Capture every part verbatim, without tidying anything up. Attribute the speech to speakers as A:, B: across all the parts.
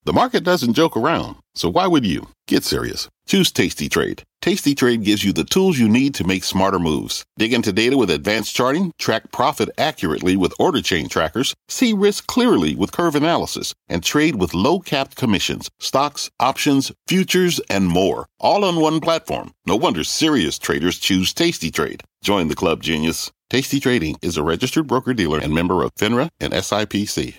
A: The market doesn't joke around, so why would you? Get serious. Choose Tasty Trade. Tasty Trade gives you the tools you need to make smarter moves. Dig into data with advanced charting, track profit accurately with order chain trackers, see risk clearly with curve analysis, and trade with low-capped commissions, stocks, options, futures, and more. All on one platform. No wonder serious traders choose Tasty Trade. Join the club, genius. Tasty Trading is a registered broker-dealer and member of FINRA and S I P C.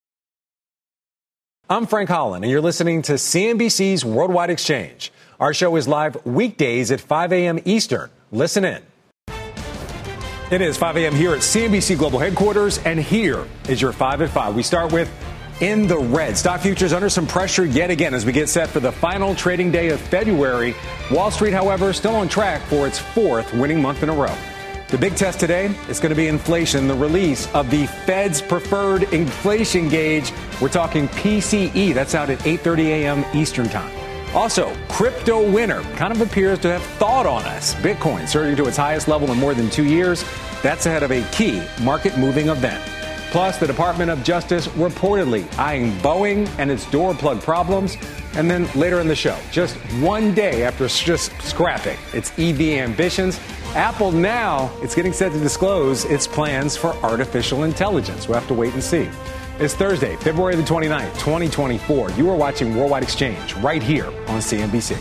B: I'm Frank Holland, and you're listening to C N B C's Worldwide Exchange. Our show is live weekdays at five a.m. Eastern. Listen in. It is five a.m. here at C N B C Global Headquarters, and here is your five at five. We start with in the red. Stock futures under some pressure yet again as we get set for the final trading day of February. Wall Street, however, still on track for its fourth winning month in a row. The big test today is going to be inflation, the release of the Fed's preferred inflation gauge. We're talking P C E. That's out at eight thirty a.m. Eastern time. Also, crypto winter kind of appears to have thawed on us. Bitcoin surging to its highest level in more than two years. That's ahead of a key market-moving event. Plus, the Department of Justice reportedly eyeing Boeing and its door plug problems. And then later in the show, just one day after just scrapping its E V ambitions, Apple now, it's getting set to disclose its plans for artificial intelligence. We'll have to wait and see. It's Thursday, February the twenty-ninth, twenty twenty-four. You are watching Worldwide Exchange right here on C N B C.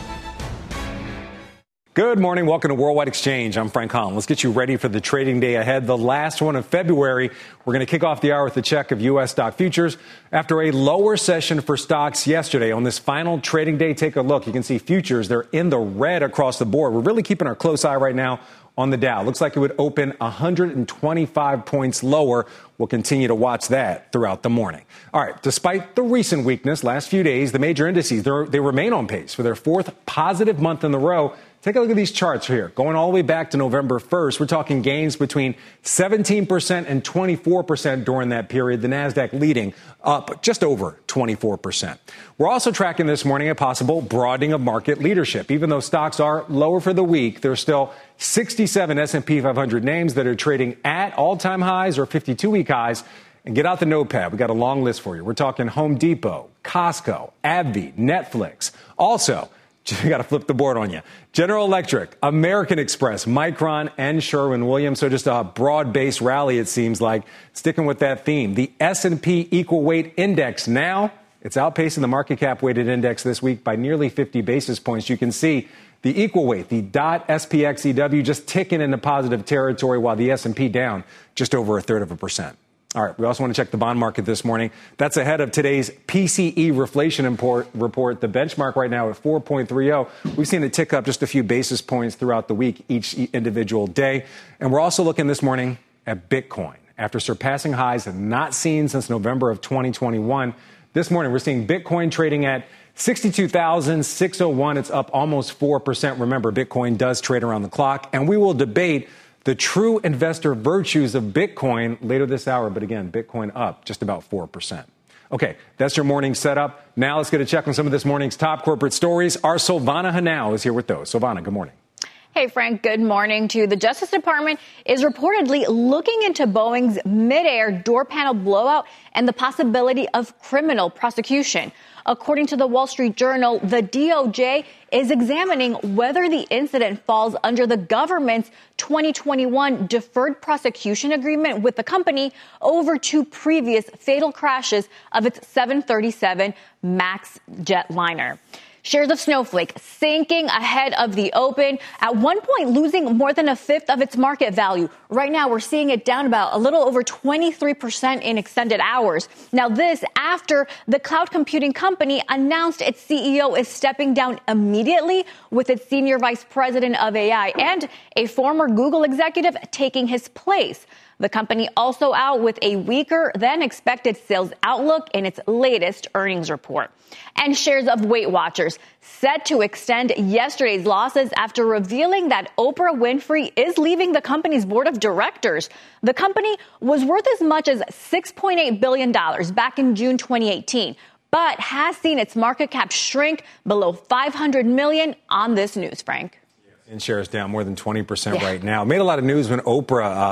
B: Good morning. Welcome to Worldwide Exchange. I'm Frank Holland. Let's get you ready for the trading day ahead, the last one of February. We're going to kick off the hour with a check of U S stock futures. After a lower session for stocks yesterday on this final trading day, take a look. You can see futures, they're in the red across the board. We're really keeping our close eye right now on the Dow. Looks like it would open one hundred twenty-five points lower. We'll continue to watch that throughout the morning. All right. Despite the recent weakness last few days, the major indices, they remain on pace for their fourth positive month in a row. Take a look at these charts here. Going all the way back to November first, we're talking gains between seventeen percent and twenty-four percent during that period. The Nasdaq leading up just over twenty-four percent. We're also tracking this morning a possible broadening of market leadership. Even though stocks are lower for the week, there's still sixty-seven S and P five hundred names that are trading at all-time highs or fifty-two week highs. And get out the notepad. We got a long list for you. We're talking Home Depot, Costco, AbbVie, Netflix. Also, we got to flip the board on you. General Electric, American Express, Micron, and Sherwin-Williams. So just a broad-based rally, it seems like. Sticking with that theme, the S and P Equal Weight Index now, it's outpacing the market cap weighted index this week by nearly fifty basis points. You can see the equal weight, the S P X E W, just ticking into positive territory, while the S and P down just over a third of a percent. All right. We also want to check the bond market this morning. That's ahead of today's P C E reflation import report. The benchmark right now at four point three oh. We've seen it tick up just a few basis points throughout the week, each individual day. And we're also looking this morning at Bitcoin. After surpassing highs not seen since November of twenty twenty-one, this morning we're seeing Bitcoin trading at sixty-two thousand six hundred one. It's up almost four percent. Remember, Bitcoin does trade around the clock, and we will debate the true investor virtues of Bitcoin later this hour. But again, Bitcoin up just about four percent. Okay, that's your morning setup. Now let's get a check on some of this morning's top corporate stories. Our Silvana Henao is here with those. Silvana, good morning.
C: Hey, Frank, good morning to you. The Justice Department is reportedly looking into Boeing's mid-air door panel blowout and the possibility of criminal prosecution. According to the Wall Street Journal, the D O J is examining whether the incident falls under the government's twenty twenty-one deferred prosecution agreement with the company over two previous fatal crashes of its seven thirty-seven MAX jetliner. Shares of Snowflake sinking ahead of the open, at one point losing more than a fifth of its market value. Right now, we're seeing it down about a little over twenty-three percent in extended hours. Now, this after the cloud computing company announced its C E O is stepping down immediately, with its senior vice president of A I and a former Google executive taking his place. The company also out with a weaker than expected sales outlook in its latest earnings report. And shares of Weight Watchers set to extend yesterday's losses after revealing that Oprah Winfrey is leaving the company's board of directors. The company was worth as much as six point eight billion dollars back in June twenty eighteen, but has seen its market cap shrink below five hundred million dollars on this news, Frank.
B: And shares down more than twenty percent
C: yeah.
B: right now. Made a lot of news when Oprah uh,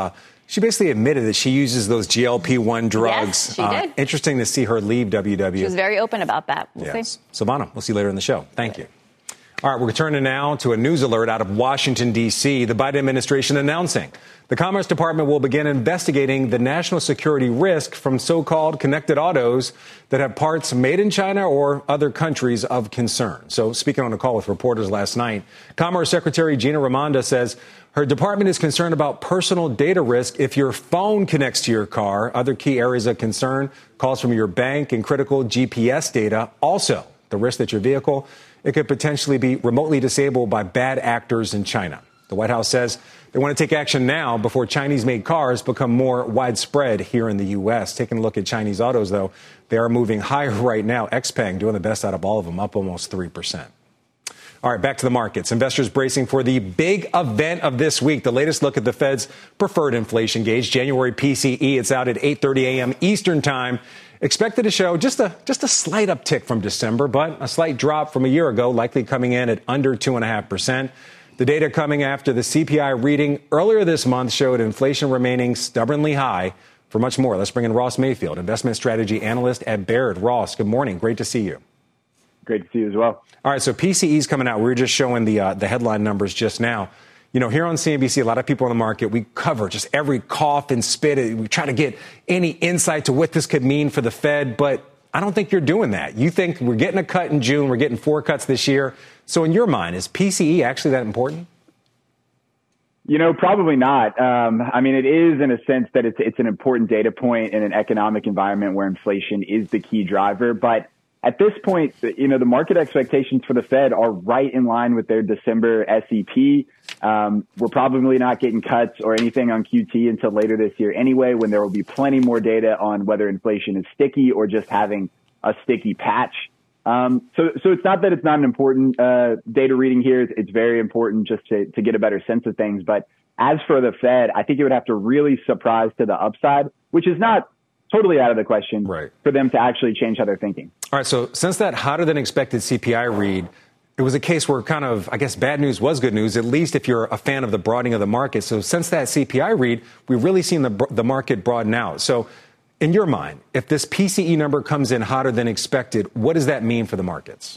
B: She basically admitted that she uses those G L P one drugs.
C: Yes, she did.
B: Uh, interesting to see her leave W W.
C: She was very open about that. We'll
B: yes.
C: see.
B: Silvana, we'll see you later in the show. Thank you. All right, we're turning now to a news alert out of Washington, D C. The Biden administration announcing the Commerce Department will begin investigating the national security risk from so-called connected autos that have parts made in China or other countries of concern. So speaking on a call with reporters last night, Commerce Secretary Gina Raimondo says her department is concerned about personal data risk if your phone connects to your car. Other key areas of concern, calls from your bank and critical G P S data. Also, the risk that your vehicle, it could potentially be remotely disabled by bad actors in China. The White House says they want to take action now before Chinese-made cars become more widespread here in the U S. Taking a look at Chinese autos, though, they are moving higher right now. Xpeng doing the best out of all of them, up almost three percent. All right, back to the markets. Investors bracing for the big event of this week. The latest look at the Fed's preferred inflation gauge, January P C E. It's out at eight thirty a.m. Eastern time. Expected to show just a just a slight uptick from December, but a slight drop from a year ago, likely coming in at under two point five percent. The data coming after the C P I reading earlier this month showed inflation remaining stubbornly high. For much more, let's bring in Ross Mayfield, investment strategy analyst at Baird. Ross, good morning. Great to see you.
D: Great to see you as well.
B: All right, so P C E's coming out. We were just showing the uh, the headline numbers just now. You know, here on C N B C, a lot of people in the market, we cover just every cough and spit. We try to get any insight to what this could mean for the Fed, but I don't think you're doing that. You think we're getting a cut in June, we're getting four cuts this year. So in your mind, is P C E actually that important?
D: You know, probably not. Um, I mean, it is in a sense that it's it's an important data point in an economic environment where inflation is the key driver, but at this point, you know, the market expectations for the Fed are right in line with their December S E P. Um, we're probably not getting cuts or anything on Q T until later this year anyway, when there will be plenty more data on whether inflation is sticky or just having a sticky patch. Um, so, so it's not that it's not an important uh, data reading here. It's very important just to, to get a better sense of things. But as for the Fed, I think it would have to really surprise to the upside, which is not totally out of the question
B: right.
D: for them to actually change how they're thinking.
B: All right. So since that hotter than expected C P I read, it was a case where kind of, I guess, bad news was good news, at least if you're a fan of the broadening of the market. So since that C P I read, we've really seen the, the market broaden out. So in your mind, if this P C E number comes in hotter than expected, what does that mean for the markets?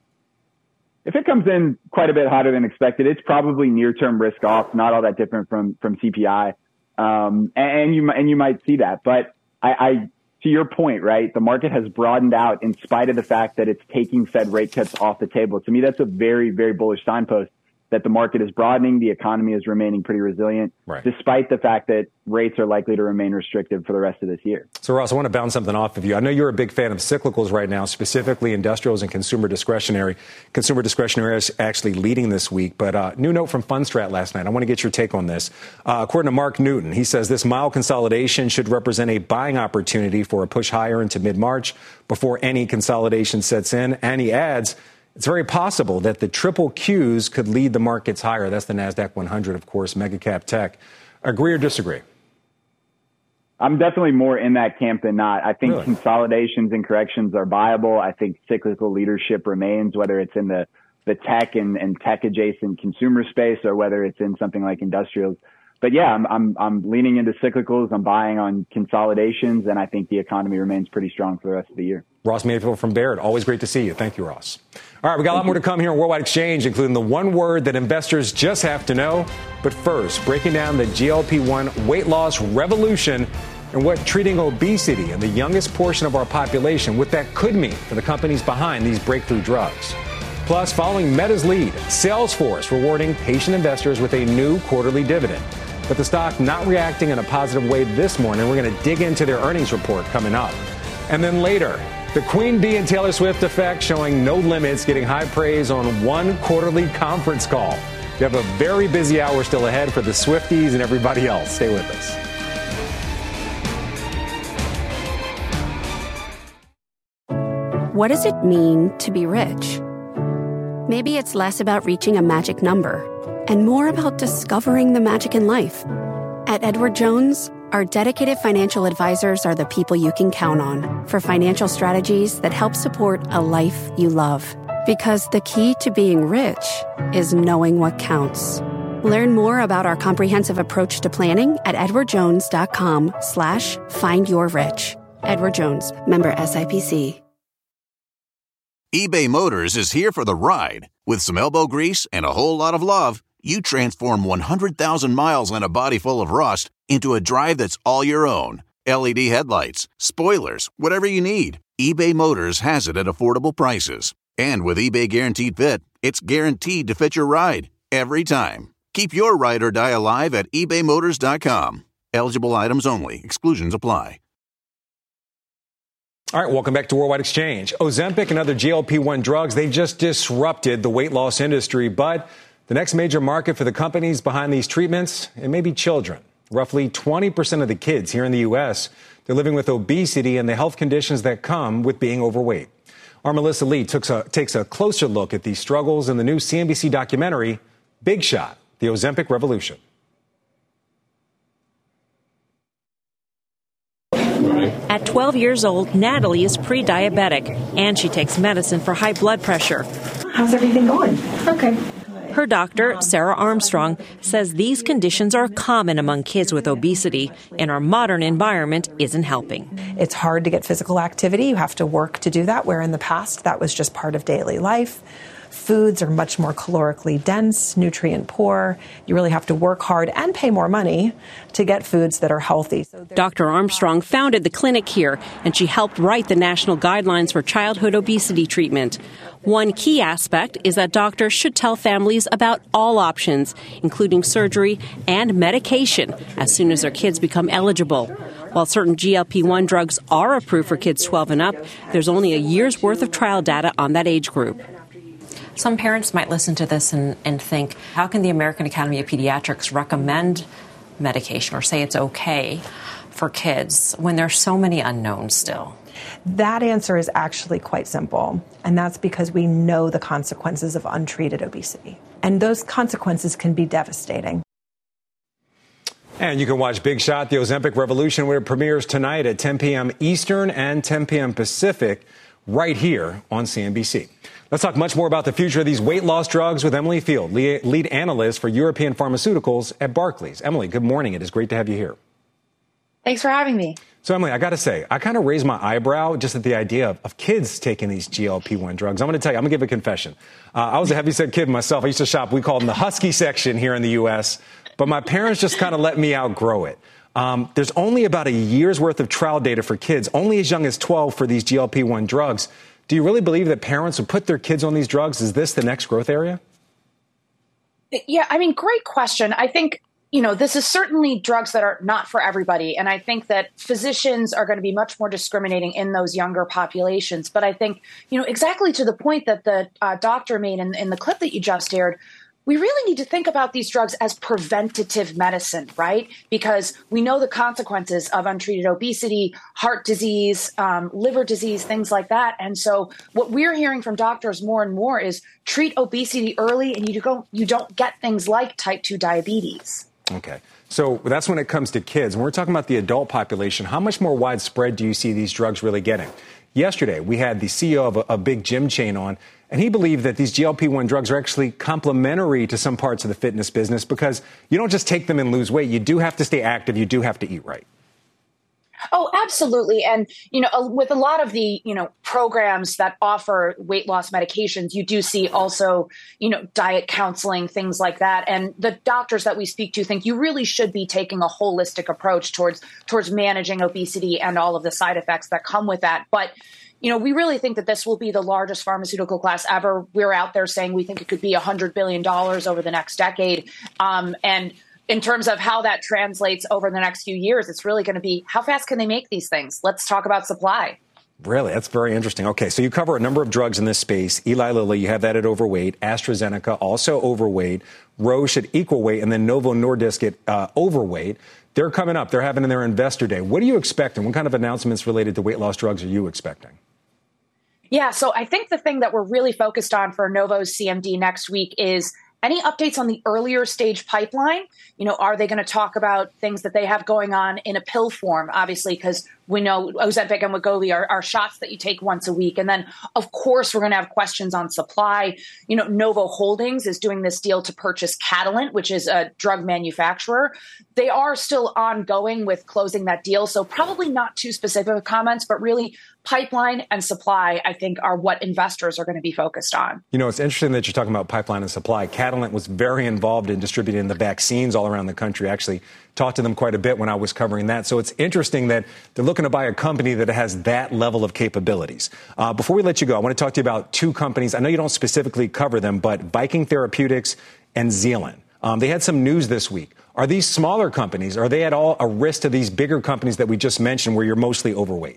D: If it comes in quite a bit hotter than expected, it's probably near-term risk off, not all that different from, from C P I. Um, and you, and you might see that, but I, I, to your point, right, the market has broadened out in spite of the fact that it's taking Fed rate cuts off the table. To me, that's a very, very bullish signpost that the market is broadening. The economy is remaining pretty resilient,
B: right,
D: despite the fact that rates are likely to remain restrictive for the rest of this year.
B: So, Ross, I want to bounce something off of you. I know you're a big fan of cyclicals right now, specifically industrials and consumer discretionary. Consumer discretionary is actually leading this week. But uh, new note from Fundstrat last night. I want to get your take on this. Uh, according to Mark Newton, he says this mild consolidation should represent a buying opportunity for a push higher into mid-March before any consolidation sets in. And he adds, it's very possible that the triple Qs could lead the markets higher. That's the NASDAQ one hundred, of course, mega cap tech. Agree or disagree?
D: I'm definitely more in that camp than not. I think
B: really?
D: consolidations and corrections are viable. I think cyclical leadership remains, whether it's in the, the tech and, and tech adjacent consumer space or whether it's in something like industrials. But yeah, I'm, I'm, I'm leaning into cyclicals. I'm buying on consolidations, and I think the economy remains pretty strong for the rest of the year.
B: Ross Mayfield from Baird. Always great to see you. Thank you, Ross. All right, we got a lot more to come here on Worldwide Exchange, including the one word that investors just have to know. But first, breaking down the G L P one weight loss revolution and what treating obesity in the youngest portion of our population, what that could mean for the companies behind these breakthrough drugs. Plus, following Meta's lead, Salesforce rewarding patient investors with a new quarterly dividend. But the stock not reacting in a positive way this morning. We're going to dig into their earnings report coming up. And then later, the Queen Bee and Taylor Swift effect showing no limits, getting high praise on one quarterly conference call. We have a very busy hour still ahead for the Swifties and everybody else. Stay with us.
E: What does it mean to be rich? Maybe it's less about reaching a magic number and more about discovering the magic in life. At Edward Jones, our dedicated financial advisors are the people you can count on for financial strategies that help support a life you love. Because the key to being rich is knowing what counts. Learn more about our comprehensive approach to planning at edwardjones.com slash find your rich. Edward Jones, member S I P C.
F: eBay Motors is here for the ride. With some elbow grease and a whole lot of love, you transform one hundred thousand miles and a body full of rust into a drive that's all your own. L E D headlights, spoilers, whatever you need, eBay Motors has it at affordable prices. And with eBay Guaranteed Fit, it's guaranteed to fit your ride every time. Keep your ride or die alive at ebay motors dot com. Eligible items only. Exclusions apply.
B: All right, welcome back to Worldwide Exchange. Ozempic and other G L P one drugs, they just disrupted the weight loss industry. But the next major market for the companies behind these treatments, it may be children. Roughly twenty percent of the kids here in the U S, they're living with obesity and the health conditions that come with being overweight. Our Melissa Lee takes a, takes a closer look at these struggles in the new C N B C documentary, Big Shot, The Ozempic Revolution.
G: At twelve years old, Natalie is pre-diabetic, and she takes medicine for high blood pressure.
H: How's everything going? Okay.
G: Her doctor, Sarah Armstrong, says these conditions are common among kids with obesity, and our modern environment isn't helping.
H: It's hard to get physical activity. You have to work to do that, where in the past that was just part of daily life. Foods are much more calorically dense, nutrient poor. You really have to work hard and pay more money to get foods that are healthy. So
G: Doctor Armstrong founded the clinic here, and she helped write the national guidelines for childhood obesity treatment. One key aspect is that doctors should tell families about all options, including surgery and medication, as soon as their kids become eligible. While certain G L P one drugs are approved for kids twelve and up, there's only a year's worth of trial data on that age group.
I: Some parents might listen to this and, and think, how can the American Academy of Pediatrics recommend medication or say it's okay for kids when there's so many unknowns still?
H: That answer is actually quite simple, and that's because we know the consequences of untreated obesity. And those consequences can be devastating.
B: And you can watch Big Shot, The Ozempic Revolution, where it premieres tonight at ten p.m. Eastern and ten p.m. Pacific, right here on C N B C. Let's talk much more about the future of these weight loss drugs with Emily Field, lead analyst for European pharmaceuticals at Barclays. Emily, good morning. It is great to have you here.
J: Thanks for having me.
B: So, Emily, I got to say, I kind of raised my eyebrow just at the idea of, of kids taking these G L P one drugs. I'm going to tell you, I'm going to give a confession. Uh, I was a heavyset kid myself. I used to shop, we called them the Husky section here in the U S, but my parents just kind of let me outgrow it. Um, there's only about a year's worth of trial data for kids, only as young as twelve for these G L P one drugs. Do you really believe that parents would put their kids on these drugs? Is this the next growth area?
J: Yeah, I mean, great question. I think, you know, this is certainly drugs that are not for everybody. And I think that physicians are going to be much more discriminating in those younger populations. But I think, you know, exactly to the point that the uh, doctor made in, in the clip that you just aired, we really need to think about these drugs as preventative medicine, right? Because we know the consequences of untreated obesity, heart disease, um, liver disease, things like that. And so what we're hearing from doctors more and more is treat obesity early and you don't, you don't get things like type two diabetes.
B: Okay. So that's when it comes to kids. When we're talking about the adult population, how much more widespread do you see these drugs really getting? Yesterday, we had the C E O of a, a big gym chain on, and he believed that these G L P one drugs are actually complementary to some parts of the fitness business because you don't just take them and lose weight. You do have to stay active. You do have to eat right.
J: Oh, absolutely. And, you know, with a lot of the, you know, programs that offer weight loss medications, you do see also, you know, diet counseling, things like that. And the doctors that we speak to think you really should be taking a holistic approach towards towards managing obesity and all of the side effects that come with that. But, you know, we really think that this will be the largest pharmaceutical class ever. We're out there saying we think it could be one hundred billion dollars over the next decade. Um, and in terms of how that translates over the next few years, it's really going to be how fast can they make these things? Let's talk about supply.
B: Really? That's very interesting. Okay, so you cover a number of drugs in this space. Eli Lilly, you have that at overweight. AstraZeneca, also overweight. Roche at equal weight. And then Novo Nordisk at uh, overweight. They're coming up. They're having their investor day. What are you expecting? What kind of announcements related to weight loss drugs are you expecting?
J: Yeah, so I think the thing that we're really focused on for Novo's C M D next week is Any updates on the earlier stage pipeline? You know, are they going to talk about things that they have going on in a pill form? Obviously, because we know Ozempic and Wegovy are, are shots that you take once a week. And then, of course, we're going to have questions on supply. You know, Novo Holdings is doing this deal to purchase Catalent, which is a drug manufacturer. They are still ongoing with closing that deal. So probably not too specific comments, but really pipeline and supply, I think, are what investors are going to be focused on.
B: You know, it's interesting that you're talking about pipeline and supply. Catalent was very involved in distributing the vaccines all around the country. I actually talked to them quite a bit when I was covering that. So it's interesting that they're looking to buy a company that has that level of capabilities. Uh, before we let you go, I want to talk to you about two companies. I know you don't specifically cover them, but Viking Therapeutics and Zealand. Um, they had some news this week. Are these smaller companies, are they at all a risk to these bigger companies that we just mentioned where you're mostly overweight?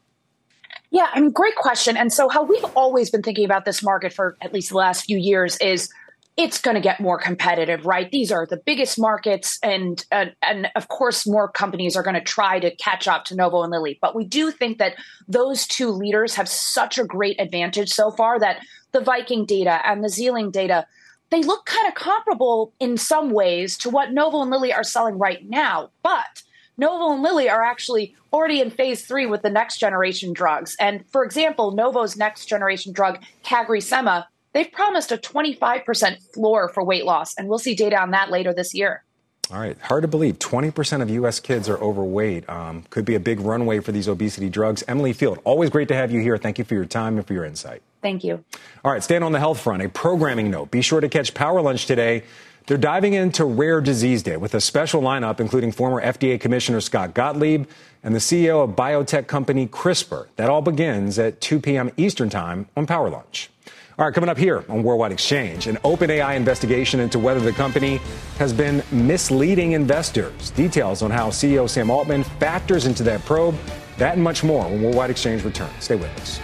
J: Yeah, I mean, great question. And so how we've always been thinking about this market for at least the last few years is it's going to get more competitive, right? These are the biggest markets. And, uh, and of course, more companies are going to try to catch up to Novo and Lilly. But we do think that those two leaders have such a great advantage so far that the Viking data and the Zealand data, they look kind of comparable in some ways to what Novo and Lilly are selling right now. But Novo and Lilly are actually already in phase three with the next generation drugs. And for example, Novo's next generation drug, CagriSema, they've promised a twenty-five percent floor for weight loss. And we'll see data on that later this year.
B: All right. Hard to believe. twenty percent of U S kids are overweight. Um, could be a big runway for these obesity drugs. Emily Field, always great to have you here. Thank you for your time and for your insight.
J: Thank you.
B: All right. Staying on the health front, a programming note. Be sure to catch Power Lunch today. They're diving into Rare Disease Day with a special lineup, including former F D A Commissioner Scott Gottlieb and the C E O of biotech company CRISPR. That all begins at two p.m. Eastern Time on Power Lunch. All right, coming up here on Worldwide Exchange, an OpenAI investigation into whether the company has been misleading investors. Details on how C E O Sam Altman factors into that probe. That and much more when Worldwide Exchange returns. Stay with us.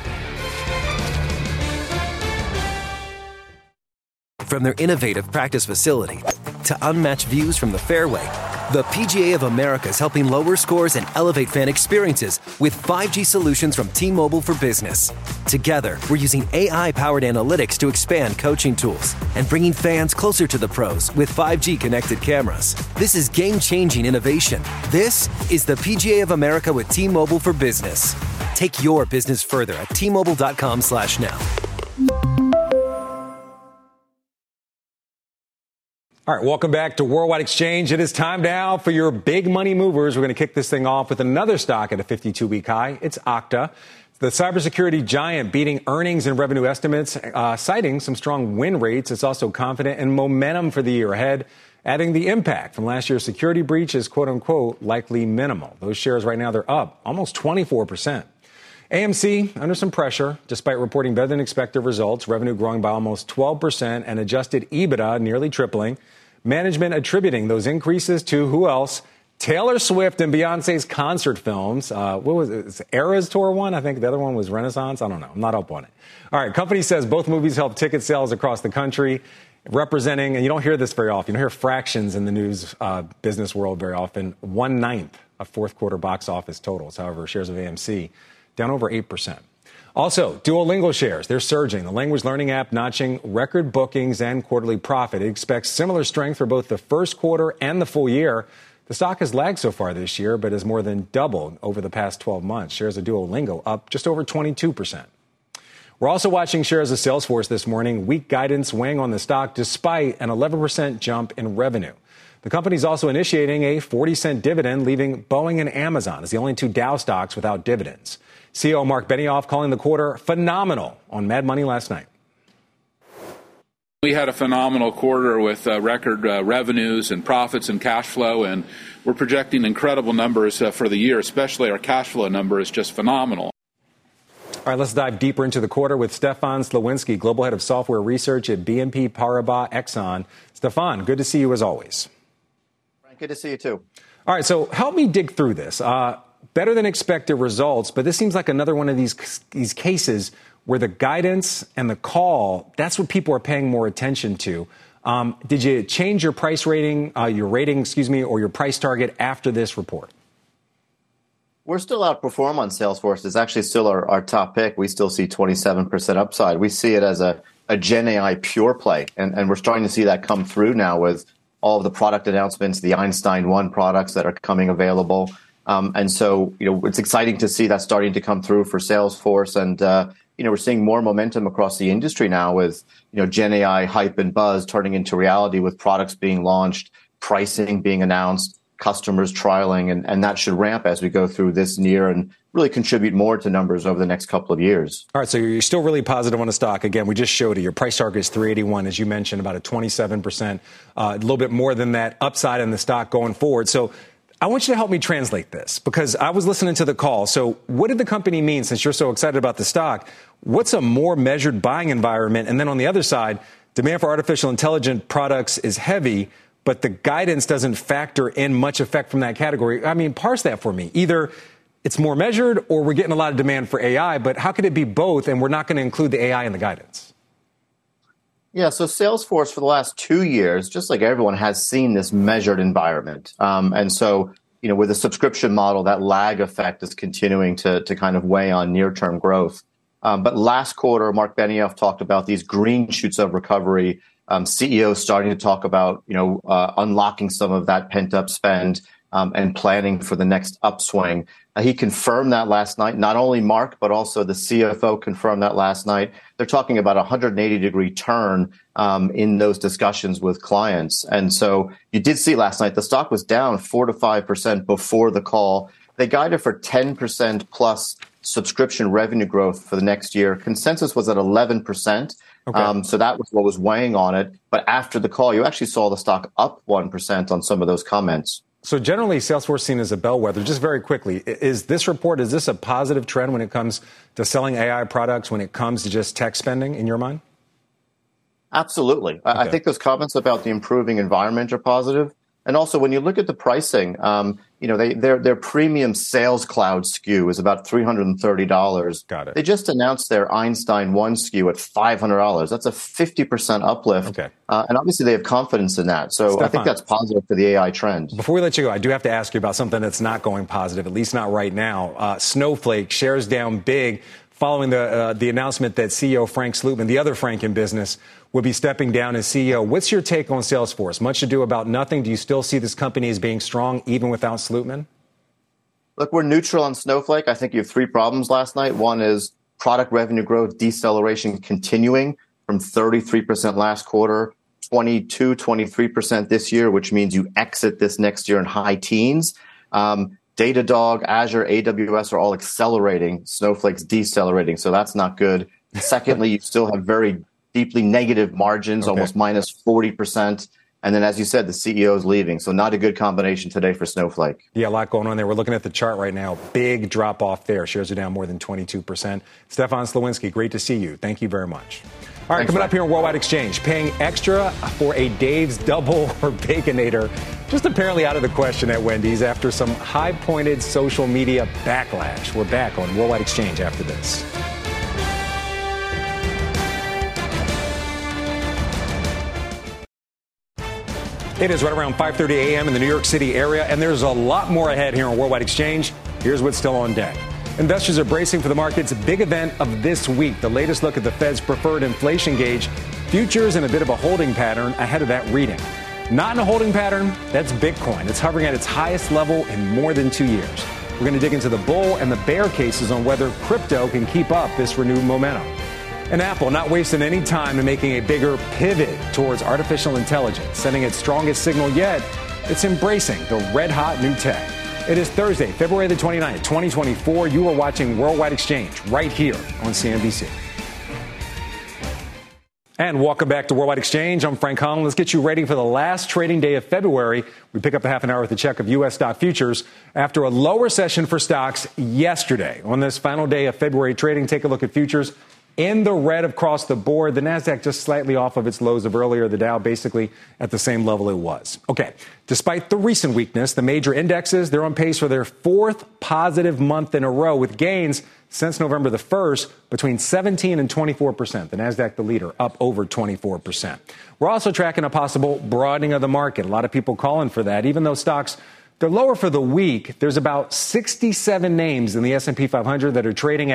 K: From their innovative practice facility to unmatched views from the fairway, the P G A of America is helping lower scores and elevate fan experiences with five G solutions from T-Mobile for Business. Together, we're using A I-powered analytics to expand coaching tools and bringing fans closer to the pros with five G connected cameras. This is game-changing innovation. This is the P G A of America with T-Mobile for Business. Take your business further at T Mobile dot com slash now.
B: All right, welcome back to Worldwide Exchange. It is time now for your big money movers. We're going to kick this thing off with another stock at a fifty-two week high. It's Okta, the cybersecurity giant, beating earnings and revenue estimates, uh, citing some strong win rates. It's also confident in momentum for the year ahead, adding the impact from last year's security breach is, quote unquote, likely minimal. Those shares right now, they're up almost twenty-four percent. A M C under some pressure, despite reporting better than expected results, revenue growing by almost twelve percent and adjusted EBITDA nearly tripling. Management attributing those increases to who else? Taylor Swift and Beyonce's concert films. Uh, what was it? It's Eras Tour one? I think the other one was Renaissance. I don't know. I'm not up on it. All right. Company says both movies helped ticket sales across the country, representing, and you don't hear this very often. You don't hear fractions in the news uh, business world very often. One ninth of fourth quarter box office totals. However, shares of A M C down over eight percent. Also, Duolingo shares, they're surging. The language learning app notching record bookings and quarterly profit. It expects similar strength for both the first quarter and the full year. The stock has lagged so far this year, but has more than doubled over the past twelve months. Shares of Duolingo up just over twenty-two percent. We're also watching shares of Salesforce this morning. Weak guidance weighing on the stock despite an eleven percent jump in revenue. The company's also initiating a forty cent dividend, leaving Boeing and Amazon as the only two Dow stocks without dividends. C E O Mark Benioff calling the quarter phenomenal on Mad Money last night.
L: We had a phenomenal quarter with uh, record uh, revenues and profits and cash flow, and we're projecting incredible numbers uh, for the year, especially our cash flow number is just phenomenal.
B: All right, let's dive deeper into the quarter with Stefan Slawinski, Global Head of Software Research at B N P Paribas Exxon. Stefan, good to see you as always.
M: Frank, good to see you too.
B: All right, so help me dig through this. Uh, better than expected results, but this seems like another one of these these cases where the guidance and the call, that's what people are paying more attention to. Um, did you change your price rating, uh, your rating, excuse me, or your price target after this report?
M: We're still outperform on Salesforce. It's actually still our, our top pick. We still see twenty-seven percent upside. We see it as a a Gen A I pure play. And, and we're starting to see that come through now with all of the product announcements, the Einstein One products that are coming available. Um, and so, you know, it's exciting to see that starting to come through for Salesforce. And, uh, you know, we're seeing more momentum across the industry now with, you know, Gen A I hype and buzz turning into reality with products being launched, pricing being announced, customers trialing, and, and that should ramp as we go through this year and really contribute more to numbers over the next couple of years.
B: All right, so you're still really positive on the stock. Again, we just showed it. Your price target is three eighty-one, as you mentioned, about a twenty-seven percent, uh, a little bit more than that upside in the stock going forward. So I want you to help me translate this because I was listening to the call. So what did the company mean, since you're so excited about the stock? What's a more measured buying environment? And then on the other side, demand for artificial intelligence products is heavy, but the guidance doesn't factor in much effect from that category. I mean, parse that for me. Either it's more measured or we're getting a lot of demand for A I, but how could it be both and we're not going to include the A I in the guidance?
M: Yeah, so Salesforce for the last two years, just like everyone, has seen this measured environment. Um, and so, you know, with the subscription model, that lag effect is continuing to, to kind of weigh on near-term growth. Um, but last quarter, Mark Benioff talked about these green shoots of recovery. Um, C E Os starting to talk about, you know, uh, unlocking some of that pent-up spend um, and planning for the next upswing. Uh, he confirmed that last night. Not only Mark, but also the C F O confirmed that last night. They're talking about a one hundred eighty degree turn um, in those discussions with clients. And so you did see last night the stock was down four to five percent before the call. They guided for ten percent plus subscription revenue growth for the next year. Consensus was at eleven percent. Okay. Um, so that was what was weighing on it. But after the call, you actually saw the stock up one percent on some of those comments.
B: So generally, Salesforce seen as a bellwether. Just very quickly, is this report, is this a positive trend when it comes to selling A I products, when it comes to just tech spending in your mind?
M: Absolutely. Okay. I think those comments about the improving environment are positive. And also, when you look at the pricing, um, you know, they, their their premium Sales Cloud S K U is about three hundred thirty dollars.
B: Got it.
M: They just announced their Einstein One S K U at five hundred dollars. That's a fifty percent uplift.
B: Okay.
M: Uh, and obviously, they have confidence in that. So Stefan, I think that's positive for the A I trend.
B: Before we let you go, I do have to ask you about something that's not going positive, at least not right now. Uh, Snowflake shares down big following the uh, the announcement that C E O Frank Slootman, the other Frank in business, will be stepping down as C E O. What's your take on Salesforce? Much ado about nothing. Do you still see this company as being strong even without Slootman?
M: Look, we're neutral on Snowflake. I think you have three problems last night. One is product revenue growth deceleration continuing from thirty-three percent last quarter, twenty-two, twenty-three percent this year, which means you exit this next year in high teens. Um, Datadog, Azure, A W S are all accelerating. Snowflake's decelerating, so that's not good. Secondly, you still have very deeply negative margins, okay. almost minus forty percent. And then, as you said, the C E O is leaving. So not a good combination today for Snowflake.
B: Yeah, a lot going on there. We're looking at the chart right now. Big drop off there. Shares are down more than twenty-two percent. Stefan Slowinski, great to see you. Thank you very much. All right, Thanks, coming Mike. Up here on Worldwide Exchange, paying extra for a Dave's Double or Baconator, just apparently out of the question at Wendy's after some high-pointed social media backlash. We're back on Worldwide Exchange after this. It is right around five thirty a.m. in the New York City area, and there's a lot more ahead here on Worldwide Exchange. Here's what's still on deck. Investors are bracing for the market's big event of this week, the latest look at the Fed's preferred inflation gauge. Futures in a bit of a holding pattern ahead of that reading. Not in a holding pattern, that's Bitcoin. It's hovering at its highest level in more than two years. We're going to dig into the bull and the bear cases on whether crypto can keep up this renewed momentum. And Apple not wasting any time in making a bigger pivot towards artificial intelligence, sending its strongest signal yet. It's embracing the red-hot new tech. It is Thursday, February the twenty-ninth, twenty twenty-four. You are watching Worldwide Exchange right here on C N B C. And welcome back to Worldwide Exchange. I'm Frank Holland. Let's get you ready for the last trading day of February. We pick up a half an hour with a check of U S stock futures after a lower session for stocks yesterday. On this final day of February trading, take a look at futures in the red across the board. The Nasdaq just slightly off of its lows of earlier. The Dow basically at the same level it was. Okay. Despite the recent weakness, the major indexes, they're on pace for their fourth positive month in a row with gains since November the first between seventeen and twenty-four percent. The Nasdaq, the leader, up over twenty-four percent. We're also tracking a possible broadening of the market. A lot of people calling for that, even though stocks, they're lower for the week. There's about sixty-seven names in the S and P five hundred that are trading at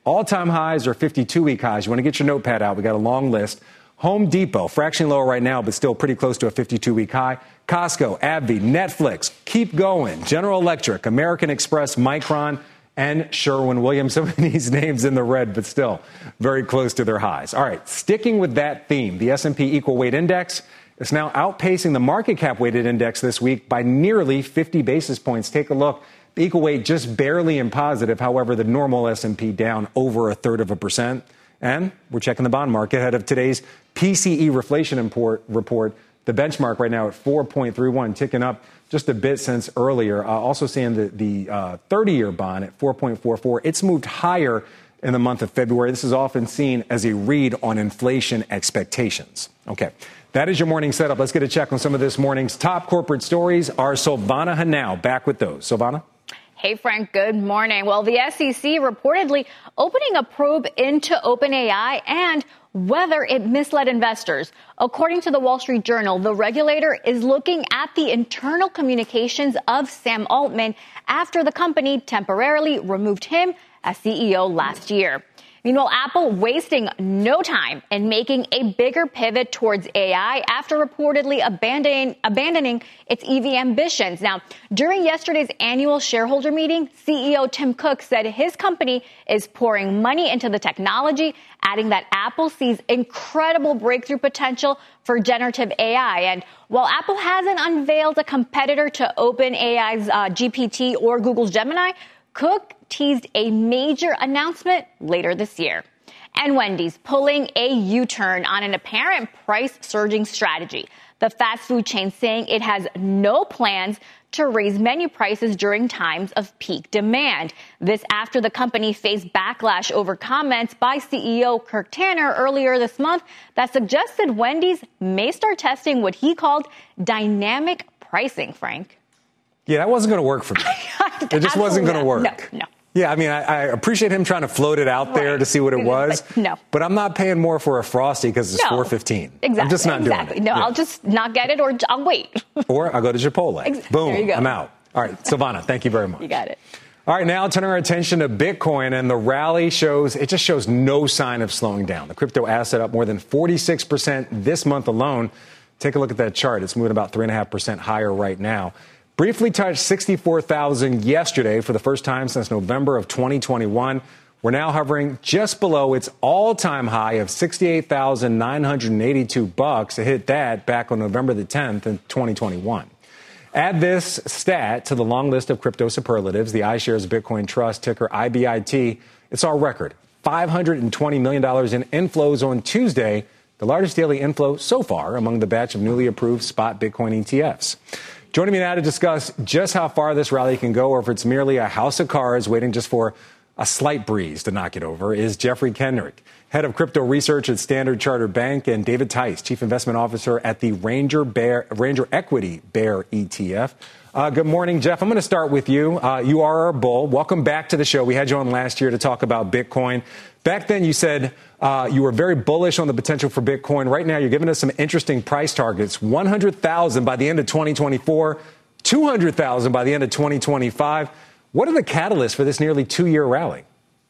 B: All-time highs are fifty-two-week highs. You want to get your notepad out. We got a long list. Home Depot, fractionally lower right now, but still pretty close to a fifty-two-week high. Costco, AbbVie, Netflix, keep going. General Electric, American Express, Micron, and Sherwin-Williams. Some of these names in the red, but still very close to their highs. All right, sticking with that theme, the S and P Equal Weight Index is now outpacing the market cap weighted index this week by nearly fifty basis points. Take a look. The equal weight just barely in positive. However, the normal S and P down over a third of a percent. And we're checking the bond market ahead of today's P C E reflation import report. The benchmark right now at four point three one, ticking up just a bit since earlier. Uh, also seeing the, the uh, thirty-year bond at four point four four. It's moved higher in the month of February. This is often seen as a read on inflation expectations. Okay, that is your morning setup. Let's get a check on some of this morning's top corporate stories. Our Silvana Henao back with those. Silvana?
C: Hey, Frank, good morning. Well, the S E C reportedly opening a probe into OpenAI and whether it misled investors. According to the Wall Street Journal, the regulator is looking at the internal communications of Sam Altman after the company temporarily removed him as C E O last year. Meanwhile, Apple wasting no time in making a bigger pivot towards A I after reportedly abandoning, abandoning its E V ambitions. Now, during yesterday's annual shareholder meeting, C E O Tim Cook said his company is pouring money into the technology, adding that Apple sees incredible breakthrough potential for generative A I. And while Apple hasn't unveiled a competitor to OpenAI's uh, G P T or Google's Gemini, Cook teased a major announcement later this year. And Wendy's pulling a U-turn on an apparent price-surging strategy. The fast food chain saying it has no plans to raise menu prices during times of peak demand. This after the company faced backlash over comments by C E O Kirk Tanner earlier this month that suggested Wendy's may start testing what he called dynamic pricing, Frank.
B: Yeah, that wasn't going to work for me. It just wasn't going to work.
C: No, no.
B: Yeah, I mean, I, I appreciate him trying to float it out there right. to see what it was.
C: But no.
B: But I'm not paying more for a Frosty because it's
C: no.
B: four fifteen.
C: Exactly.
B: I'm just not
C: exactly.
B: doing it.
C: No,
B: yeah.
C: I'll just not get it or I'll wait.
B: Or I'll go to Chipotle.
C: Exactly.
B: Boom,
C: there you go.
B: I'm out. All right, Silvana, thank you very much.
C: You got it.
B: All right, now turning our attention to Bitcoin, and the rally shows, it just shows no sign of slowing down. The crypto asset up more than forty-six percent this month alone. Take a look at that chart. It's moving about three point five percent higher right now. Briefly touched sixty-four thousand yesterday for the first time since November of twenty twenty-one. We're now hovering just below its all-time high of sixty-eight thousand nine hundred eighty-two bucks. It hit that back on November the tenth in twenty twenty-one. Add this stat to the long list of crypto superlatives, the iShares Bitcoin Trust, ticker I B I T. It's our record, five hundred twenty million dollars in inflows on Tuesday, the largest daily inflow so far among the batch of newly approved spot Bitcoin E T Fs. Joining me now to discuss just how far this rally can go or if it's merely a house of cards waiting just for a slight breeze to knock it over is Jeffrey Kendrick, head of crypto research at Standard Chartered Bank, and David Tice, chief investment officer at the Ranger Bear, Ranger Equity Bear E T F. Uh, good morning, Jeff. I'm going to start with you. Uh, you are our bull. Welcome back to the show. We had you on last year to talk about Bitcoin. Back then, you said uh, you were very bullish on the potential for Bitcoin. Right now, you're giving us some interesting price targets. one hundred thousand by the end of twenty twenty-four, two hundred thousand by the end of twenty twenty-five. What are the catalysts for this nearly two-year rally?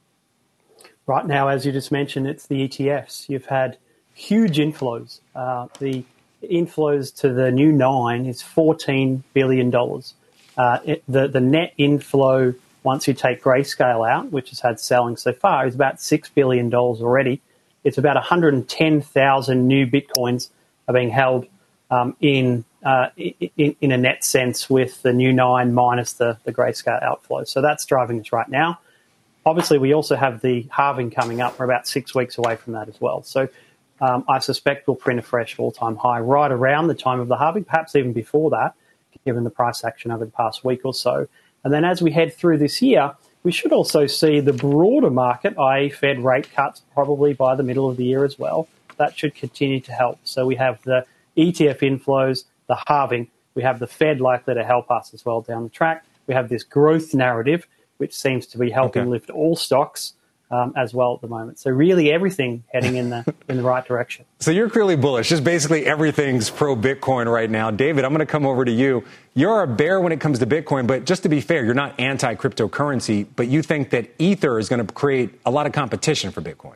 N: Right now, as you just mentioned, it's the E T Fs. You've had huge inflows. Uh, the inflows to the new nine is fourteen billion dollars. Uh, it, the, the net inflow, once you take Grayscale out, which has had selling so far, is about six billion dollars already. It's about one hundred ten thousand new Bitcoins are being held um, in, uh, in in a net sense with the new nine minus the, the Grayscale outflow. So that's driving us right now. Obviously, we also have the halving coming up. We're about six weeks away from that as well. So um, I suspect we'll print a fresh all-time high right around the time of the halving, perhaps even before that, given the price action over the past week or so. And then as we head through this year, we should also see the broader market, that is. Fed rate cuts probably by the middle of the year as well. That should continue to help. So we have the E T F inflows, the halving. We have the Fed likely to help us as well down the track. We have this growth narrative, which seems to be helping
B: okay.
N: lift all stocks. um, as well at the moment. So really everything heading in the in the right direction.
B: So you're clearly bullish. Just basically everything's pro-Bitcoin right now. David, I'm going to come over to you. You're a bear when it comes to Bitcoin, but just to be fair, you're not anti-cryptocurrency, but you think that Ether is going to create a lot of competition for Bitcoin.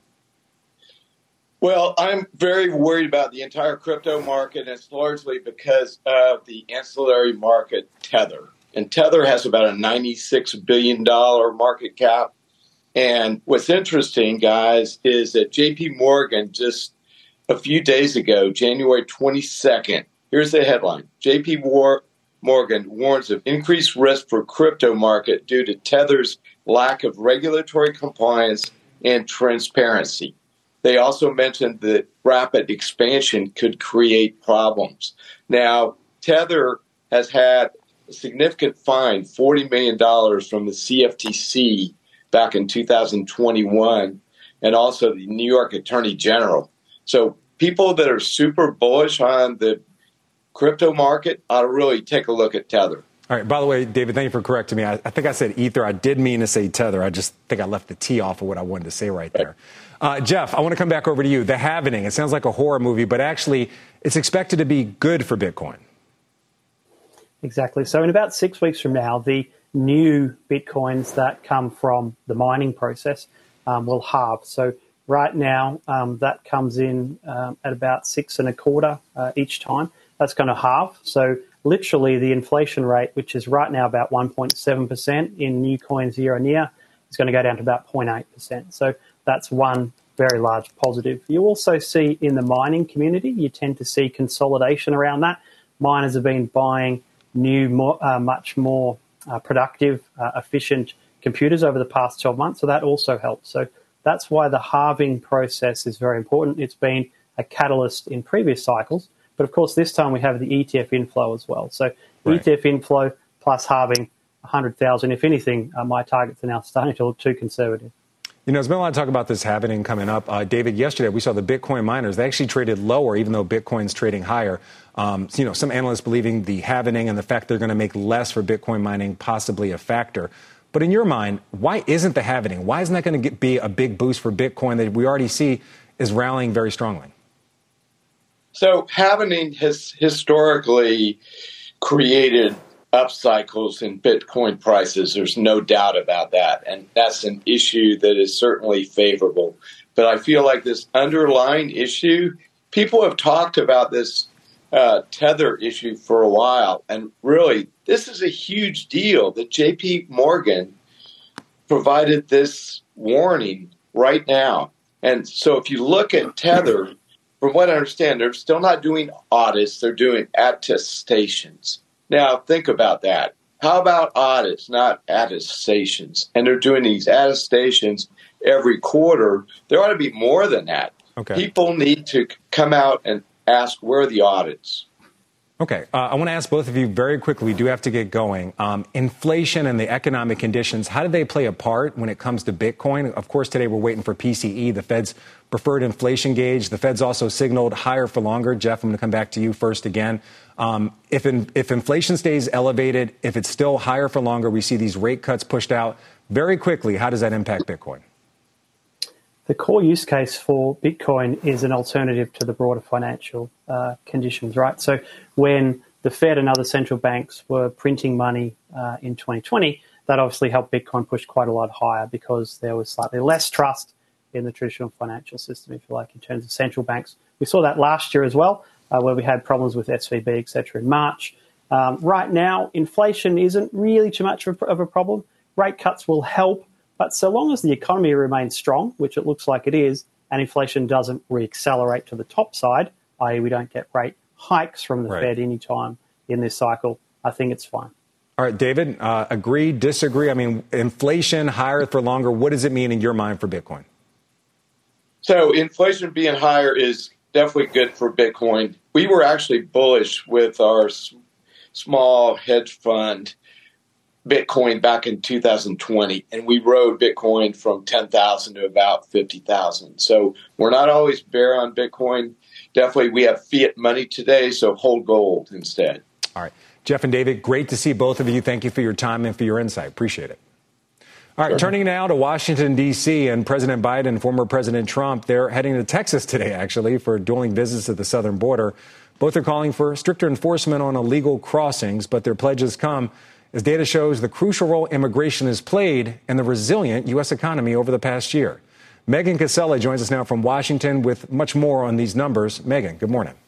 O: Well, I'm very worried about the entire crypto market, and it's largely because of the ancillary market Tether. And Tether has about a ninety-six billion dollars market cap. And what's interesting, guys, is that J P Morgan just a few days ago, January twenty-second, here's the headline. J P Morgan warns of increased risk for crypto market due to Tether's lack of regulatory compliance and transparency. They also mentioned that rapid expansion could create problems. Now, Tether has had a significant fine, forty million dollars from the C F T C back in two thousand twenty-one, and also the New York Attorney General. So people that are super bullish on the crypto market ought to really take a look at Tether.
B: All right. By the way, David, thank you for correcting me. I, I think I said Ether. I did mean to say Tether. I just think I left the T off of what I wanted to say right there. Uh, Jeff, I want to come back over to you. The halvening, it sounds like a horror movie, but actually it's expected to be good for Bitcoin.
N: Exactly. So in about six weeks from now, the new Bitcoins that come from the mining process um, will halve. So right now, um, that comes in um, at about six and a quarter uh, each time. That's going to halve. So literally the inflation rate, which is right now about one point seven percent in new coins year on year, is going to go down to about zero point eight percent. So that's one very large positive. You also see in the mining community, you tend to see consolidation around that. Miners have been buying new, more, uh, much more uh, productive, uh, efficient computers over the past twelve months. So that also helps. So that's why the halving process is very important. It's been a catalyst in previous cycles. But of course, this time we have the E T F inflow as well. So right. E T F inflow plus halving one hundred thousand. If anything, uh, my targets are now starting to look too conservative.
B: You know, there's been a lot of talk about this happening coming up. Uh, David, yesterday we saw the Bitcoin miners. They actually traded lower, even though Bitcoin's trading higher. Um, so, you know, some analysts believing the halvening and the fact they're going to make less for Bitcoin mining possibly a factor. But in your mind, why isn't the halvening? Why isn't that going to be a big boost for Bitcoin that we already see is rallying very strongly?
O: So halvening has historically created up cycles in Bitcoin prices. There's no doubt about that. And that's an issue that is certainly favorable. But I feel like this underlying issue, people have talked about this uh, Tether issue for a while. And really, this is a huge deal that J P Morgan provided this warning right now. And so if you look at Tether, from what I understand, they're still not doing audits. They're doing attestations. Now, think about that. How about audits, not attestations? And they're doing these attestations every quarter. There ought to be more than that. Okay. People need to come out and ask, where are the audits?
B: Okay. Uh, I want to ask both of you very quickly. We do have to get going. Um, inflation and the economic conditions, how do they play a part when it comes to Bitcoin? Of course, today we're waiting for P C E, the Fed's preferred inflation gauge. The Fed's also signaled higher for longer. Jeff, I'm going to come back to you first again. Um, if, in, if inflation stays elevated, if it's still higher for longer, we see these rate cuts pushed out very quickly. How does that impact Bitcoin?
N: The core use case for Bitcoin is an alternative to the broader financial uh, conditions, right? So when the Fed and other central banks were printing money uh, in twenty twenty, that obviously helped Bitcoin push quite a lot higher because there was slightly less trust in the traditional financial system, if you like, in terms of central banks. We saw that last year as well, uh, where we had problems with S V B, et cetera, in March. Um, right now, inflation isn't really too much of a, of a problem. Rate cuts will help. But so long as the economy remains strong, which it looks like it is, and inflation doesn't reaccelerate to the top side, that is we don't get rate hikes from the right. Fed anytime in this cycle, I think it's fine.
B: All right, David, uh, agree, disagree? I mean, inflation higher for longer, what does it mean in your mind for Bitcoin?
O: So inflation being higher is definitely good for Bitcoin. We were actually bullish with our s- small hedge fund Bitcoin back in two thousand twenty, and we rode Bitcoin from ten thousand to about fifty thousand. So we're not always bear on Bitcoin. Definitely we have fiat money today, so hold gold instead.
B: All right. Jeff and David, great to see both of you. Thank you for your time and for your insight. Appreciate it. All right, turning now to Washington, D C, and President Biden and former President Trump, they're heading to Texas today, actually, for dueling visits at the southern border. Both are calling for stricter enforcement on illegal crossings, but their pledges come as data shows the crucial role immigration has played in the resilient U S economy over the past year. Megan Casella joins us now from Washington with much more on these numbers. Megan, good morning.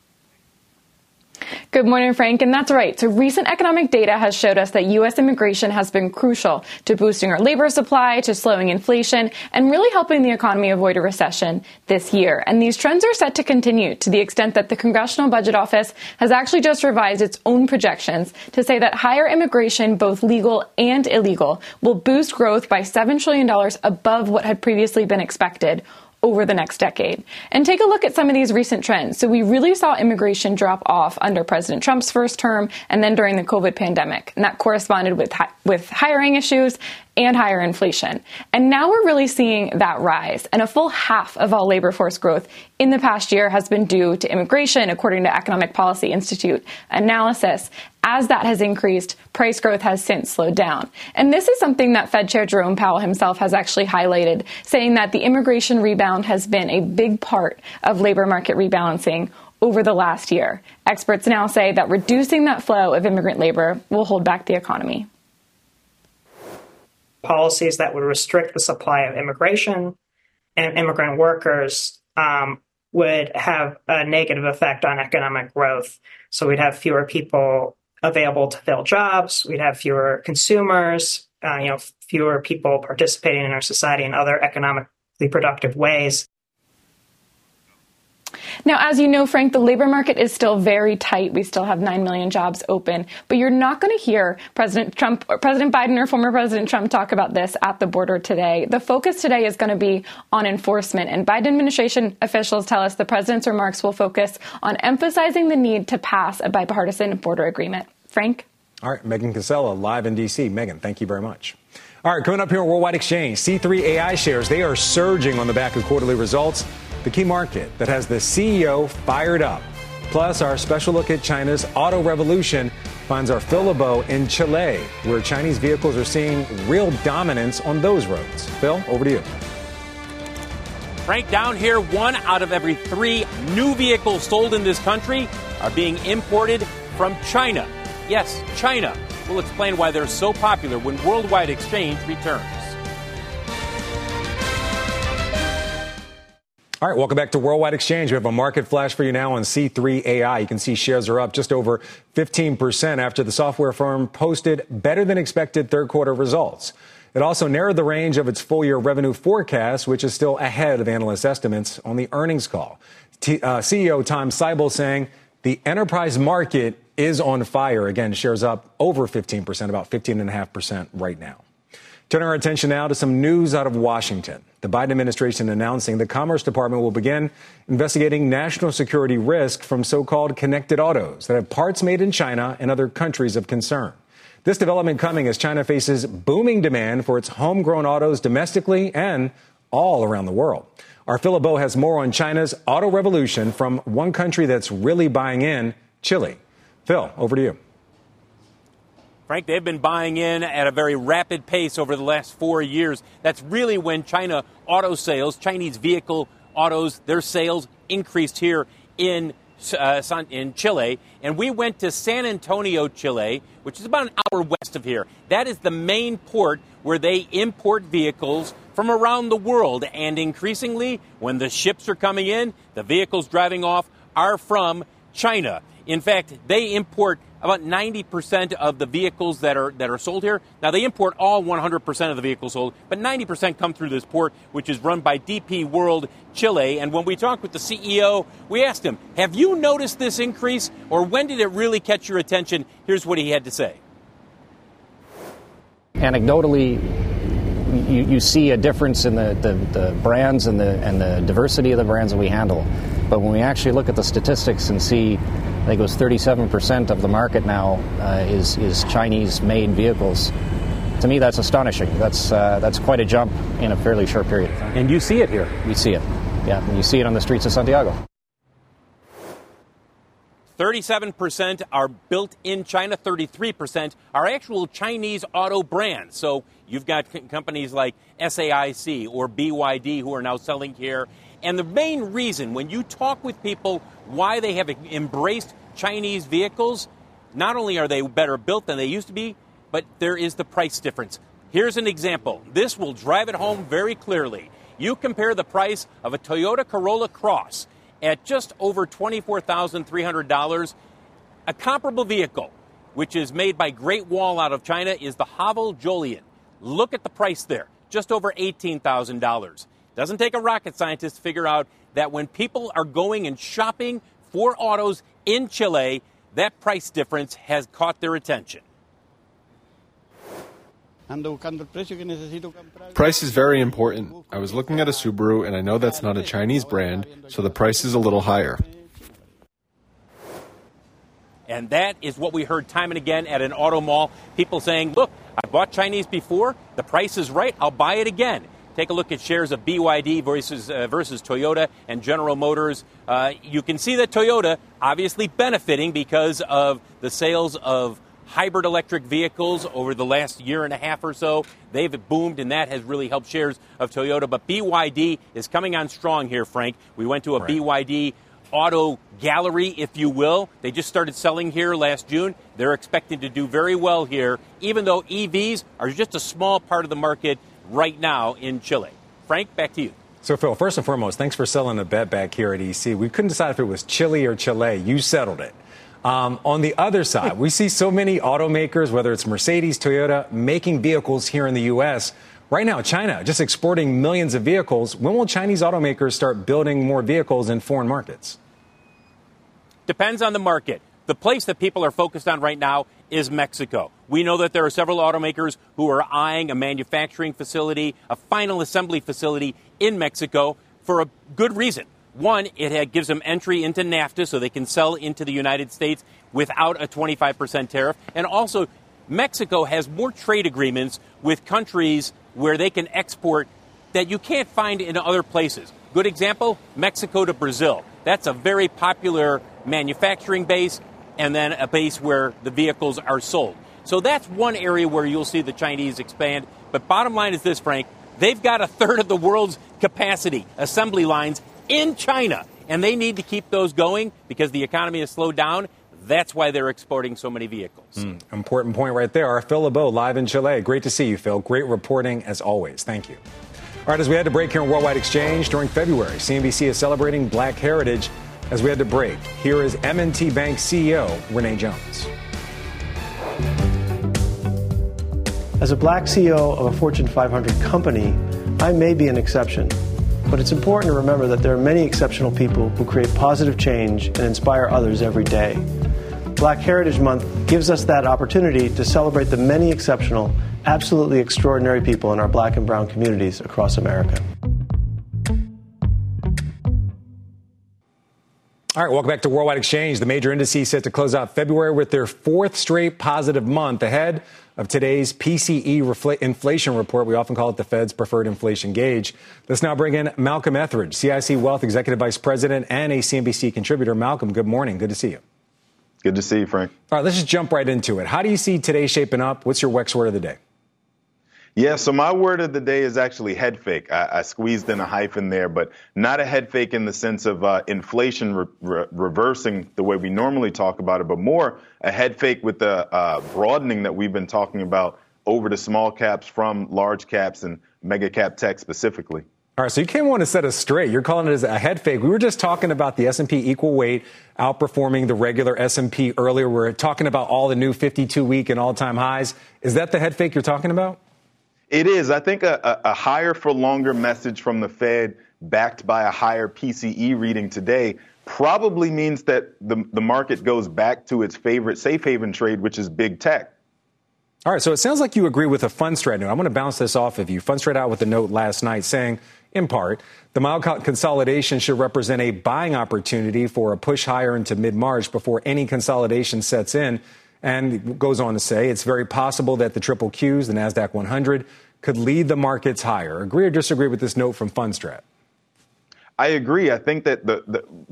P: Good morning, Frank. And that's right. So recent economic data has showed us that U S immigration has been crucial to boosting our labor supply, to slowing inflation, and really helping the economy avoid a recession this year. And these trends are set to continue to the extent that the Congressional Budget Office has actually just revised its own projections to say that higher immigration, both legal and illegal, will boost growth by seven trillion dollars above what had previously been expected over the next decade. And take a look at some of these recent trends. So we really saw immigration drop off under President Trump's first term and then during the COVID pandemic. And that corresponded with hi- with hiring issues and higher inflation. And now we're really seeing that rise. And a full half of all labor force growth in the past year has been due to immigration, according to Economic Policy Institute analysis. As that has increased, price growth has since slowed down. And this is something that Fed Chair Jerome Powell himself has actually highlighted, saying that the immigration rebound has been a big part of labor market rebalancing over the last year. Experts now say that reducing that flow of immigrant labor will hold back the economy.
Q: Policies that would restrict the supply of immigration and immigrant workers um, would have a negative effect on economic growth. So we'd have fewer people available to fill jobs. We'd have fewer consumers, uh, you know, fewer people participating in our society in other economically productive ways.
P: Now, as you know, Frank, the labor market is still very tight. We still have nine million jobs open. But you're not going to hear President Trump, or President Biden or former President Trump talk about this at the border today. The focus today is going to be on enforcement. And Biden administration officials tell us the president's remarks will focus on emphasizing the need to pass a bipartisan border agreement. Frank?
B: All right, Megan Casella, live in D C. Megan, thank you very much. All right, coming up here on Worldwide Exchange, C three A I shares, they are surging on the back of quarterly results. The key market that has the C E O fired up. Plus, our special look at China's auto revolution finds our Phil LeBeau in Chile, where Chinese vehicles are seeing real dominance on those roads. Phil, over to you.
R: Frank, down here, one out of every three new vehicles sold in this country are being imported from China. Yes, China. We'll explain why they're so popular when Worldwide Exchange returns.
B: All right, welcome back to Worldwide Exchange. We have a market flash for you now on C three A I. You can see shares are up just over fifteen percent after the software firm posted better than expected third quarter results. It also narrowed the range of its full year revenue forecast, which is still ahead of analyst estimates on the earnings call. T- uh, C E O Tom Seibel saying the enterprise market is on fire. Again, shares up over fifteen percent, about fifteen point five percent right now. Turning our attention now to some news out of Washington. The Biden administration announcing the Commerce Department will begin investigating national security risk from so-called connected autos that have parts made in China and other countries of concern. This development coming as China faces booming demand for its homegrown autos domestically and all around the world. Our Phil LeBeau has more on China's auto revolution from one country that's really buying in, Chile. Phil, over to you.
R: Frank, they've been buying in at a very rapid pace over the last four years. That's really when China auto sales, Chinese vehicle autos, their sales increased here in uh, in Chile. And we went to San Antonio, Chile, which is about an hour west of here. That is the main port where they import vehicles from around the world. And increasingly, when the ships are coming in, the vehicles driving off are from China. In fact, they import about ninety percent of the vehicles that are that are sold here. Now, they import all one hundred percent of the vehicles sold, but ninety percent come through this port, which is run by D P World Chile. And when we talked with the C E O, we asked him, have you noticed this increase, or when did it really catch your attention? Here's what he had to say.
S: Anecdotally, you, you see a difference in the, the, the brands and the and the diversity of the brands that we handle. But when we actually look at the statistics and see, I think it was thirty-seven percent of the market now uh, is is Chinese-made vehicles. To me, that's astonishing. That's uh, that's quite a jump in a fairly short period of time.
R: And you see it here.
S: We see it, yeah. And you see it on the streets of Santiago.
R: thirty-seven percent are built in China, thirty-three percent are actual Chinese auto brands. So you've got c- companies like S A I C or B Y D who are now selling here. And the main reason when you talk with people why they have embraced Chinese vehicles, not only are they better built than they used to be, but there is the price difference. Here's an example. This will drive it home very clearly. You compare the price of a Toyota Corolla Cross at just over twenty-four thousand three hundred dollars. A comparable vehicle, which is made by Great Wall out of China, is the Haval Jolion. Look at the price there, just over eighteen thousand dollars. Doesn't take a rocket scientist to figure out that when people are going and shopping for autos in Chile, that price difference has caught their attention.
T: Price is very important. I was looking at a Subaru, and I know that's not a Chinese brand, so the price is a little higher.
R: And that is what we heard time and again at an auto mall. People saying, look, I bought Chinese before. The price is right. I'll buy it again. Take a look at shares of B Y D versus, uh, versus Toyota and General Motors. Uh, you can see that Toyota obviously benefiting because of the sales of hybrid electric vehicles over the last year and a half or so. They've boomed, and that has really helped shares of Toyota. But B Y D is coming on strong here, Frank. We went to a right. B Y D auto gallery, if you will. They just started selling here last June. They're expecting to do very well here, even though E Vs are just a small part of the market right now in Chile. Frank, back to you.
B: So, Phil, first and foremost, thanks for selling a bet back here at E C. We couldn't decide if it was Chile or Chile. You settled it. Um, on the other side, we see so many automakers, whether it's Mercedes, Toyota, making vehicles here in the U S. Right now, China just exporting millions of vehicles. When will Chinese automakers start building more vehicles in foreign markets?
R: Depends on the market. The place that people are focused on right now is Mexico. We know that there are several automakers who are eyeing a manufacturing facility, a final assembly facility in Mexico for a good reason. One, it gives them entry into NAFTA so they can sell into the United States without a twenty-five percent tariff. And also, Mexico has more trade agreements with countries where they can export that you can't find in other places. Good example, Mexico to Brazil. That's a very popular manufacturing base and then a base where the vehicles are sold. So that's one area where you'll see the Chinese expand. But bottom line is this, Frank, they've got a third of the world's capacity, assembly lines, in China. And they need to keep those going because the economy has slowed down. That's why they're exporting so many vehicles.
B: Mm, important point right there. Our Phil LeBeau live in Chile. Great to see you, Phil. Great reporting as always. Thank you. All right, as we head to break here in Worldwide Exchange during February, C N B C is celebrating Black Heritage. As we head to break, here is M and T Bank C E O Renee Jones.
U: As a black C E O of a Fortune five hundred company, I may be an exception. But it's important to remember that there are many exceptional people who create positive change and inspire others every day. Black Heritage Month gives us that opportunity to celebrate the many exceptional, absolutely extraordinary people in our black and brown communities across America.
B: All right, welcome back to Worldwide Exchange. The major indices set to close out February with their fourth straight positive month ahead of today's P C E refl- inflation report. We often call it the Fed's preferred inflation gauge. Let's now bring in Malcolm Etheridge, C I C Wealth Executive Vice President and a C N B C contributor. Malcolm, good morning. Good to see you.
V: Good to see you, Frank.
B: All right, let's just jump right into it. How do you see today shaping up? What's your W E X word of the day?
V: Yeah, so my word of the day is actually head fake. I, I squeezed in a hyphen there, but not a head fake in the sense of uh, inflation re- re- reversing the way we normally talk about it, but more a head fake with the uh, broadening that we've been talking about over to small caps from large caps and mega cap tech specifically.
B: All right, so you came on to set us straight. You're calling it as a head fake. We were just talking about the S and P equal weight outperforming the regular S and P earlier. We're talking about all the new fifty-two week and all-time highs. Is that the head fake you're talking about?
V: It is. I think a, a higher for longer message from the Fed backed by a higher P C E reading today probably means that the, the market goes back to its favorite safe haven trade, which is big tech.
B: All right. So it sounds like you agree with a Fundstrat note. I'm going to bounce this off of you. Fundstrat out with a note last night saying, in part, the mild consolidation should represent a buying opportunity for a push higher into mid-March before any consolidation sets in. And goes on to say it's very possible that the triple Qs, the NASDAQ one hundred, could lead the markets higher. Agree or disagree with this note from Fundstrat?
V: I agree. I think that the, the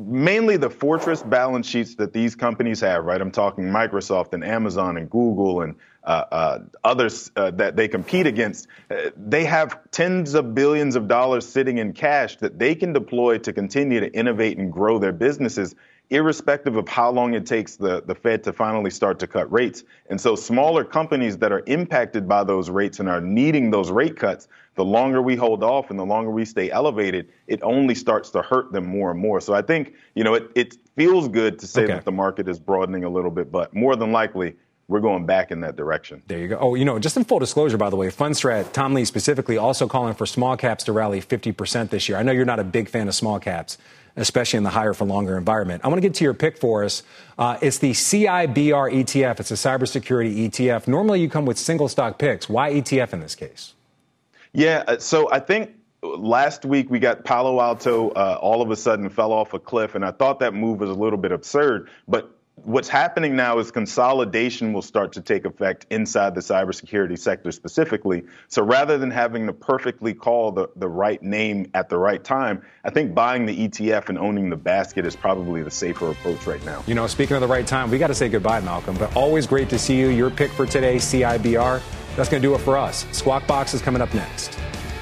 V: mainly the fortress balance sheets that these companies have, right? I'm talking Microsoft and Amazon and Google and uh, uh, others uh, that they compete against. Uh, they have tens of billions of dollars sitting in cash that they can deploy to continue to innovate and grow their businesses, irrespective of how long it takes the, the Fed to finally start to cut rates. And so smaller companies that are impacted by those rates and are needing those rate cuts, the longer we hold off and the longer we stay elevated, it only starts to hurt them more and more. So I think, you know, it, it feels good to say okay. that the market is broadening a little bit, but more than likely, we're going back in that direction.
B: There you go. Oh, you know, just in full disclosure, by the way, Fundstrat, Tom Lee specifically, also calling for small caps to rally fifty percent this year. I know you're not a big fan of small caps, especially in the higher for longer environment. I want to get to your pick for us. Uh, it's the C I B R E T F. It's a cybersecurity E T F. Normally you come with single stock picks. Why E T F in this case?
V: Yeah, so I think last week we got Palo Alto uh, all of a sudden fell off a cliff, and I thought that move was a little bit absurd. But what's happening now is consolidation will start to take effect inside the cybersecurity sector specifically. So rather than having to perfectly call the, the right name at the right time, I think buying the E T F and owning the basket is probably the safer approach right now.
B: You know, speaking of the right time, we got to say goodbye, Malcolm, but always great to see you. Your pick for today, C I B R. That's going to do it for us. Squawk Box is coming up next.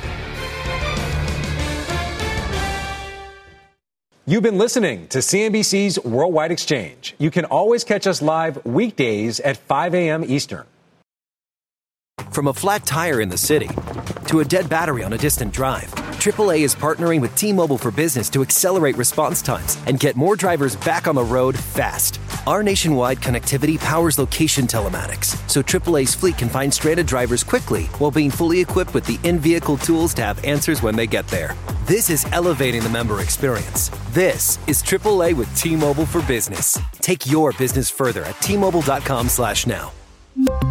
B: You've been listening to C N B C's Worldwide Exchange. You can always catch us live weekdays at five a.m. Eastern.
K: From a flat tire in the city to a dead battery on a distant drive, triple A is partnering with T-Mobile for Business to accelerate response times and get more drivers back on the road fast. Our nationwide connectivity powers location telematics, so triple A's fleet can find stranded drivers quickly while being fully equipped with the in-vehicle tools to have answers when they get there. This is elevating the member experience. This is triple A with T-Mobile for Business. Take your business further at T Mobile dot com slash now.